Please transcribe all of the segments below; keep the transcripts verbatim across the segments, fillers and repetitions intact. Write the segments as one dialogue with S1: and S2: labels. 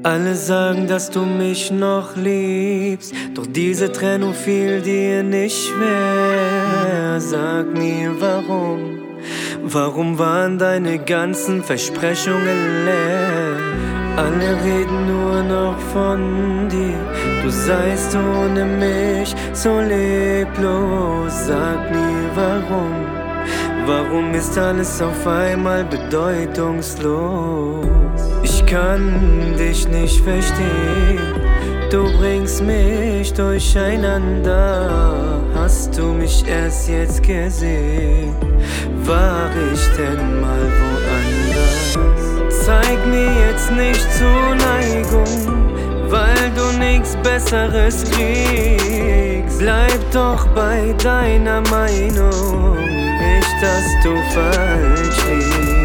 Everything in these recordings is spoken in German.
S1: Alle sagen, dass du mich noch liebst, doch diese Trennung fiel dir nicht schwer. Sag mir warum, warum waren deine ganzen Versprechungen leer? Alle reden nur noch von dir, du seist ohne mich so leblos. Sag mir warum, warum ist alles auf einmal bedeutungslos? Ich kann dich nicht verstehen, du bringst mich durcheinander. Hast du mich erst jetzt gesehen? War ich denn mal woanders? Zeig mir jetzt nicht Zuneigung, weil du nichts Besseres kriegst. Bleib doch bei deiner Meinung, nicht dass du falsch liegst.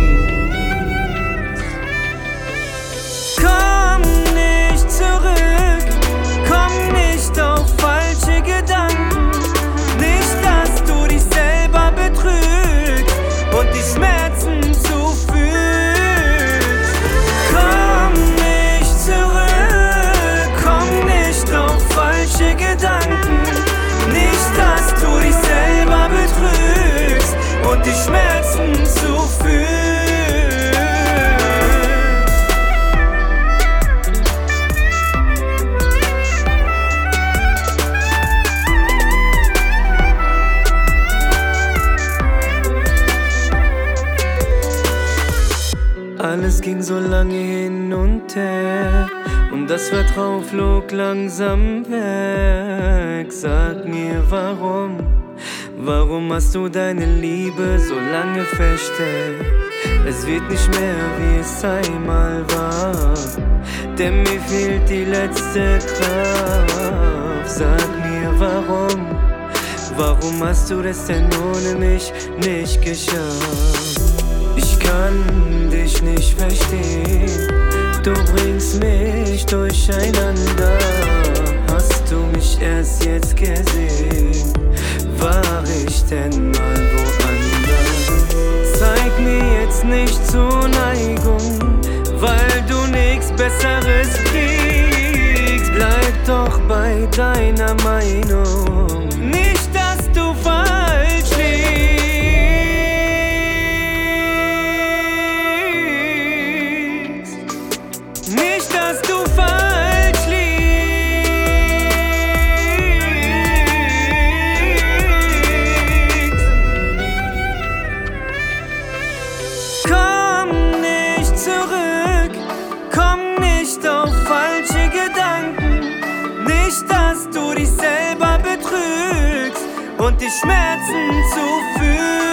S1: Komm nicht zurück, komm nicht auf falsche Gedanken. Nicht, dass du dich selber betrügst und die Schmerzen zufügst. Komm nicht zurück, komm nicht auf falsche Gedanken. Nicht, dass du dich selber betrügst und die Schmerzen zufügst. Alles ging so lange hin und her und das Vertrauen flog langsam weg. Sag mir warum, warum hast du deine Liebe so lange versteckt? Es wird nicht mehr wie es einmal war, denn mir fehlt die letzte Kraft. Sag mir warum, warum hast du das denn ohne mich nicht geschafft? Ich kann dich nicht verstehen, du bringst mich durcheinander. Hast du mich erst jetzt gesehen? War ich denn mal woanders? Zeig mir jetzt nicht Zuneigung, weil du nichts Besseres kriegst. Bleib doch bei deiner Meinung, nicht dass du falsch liegst. Nicht, dass du falsch liegst. Komm nicht zurück, komm nicht auf falsche Gedanken. Nicht, dass du dich selber betrügst und die Schmerzen zufügst.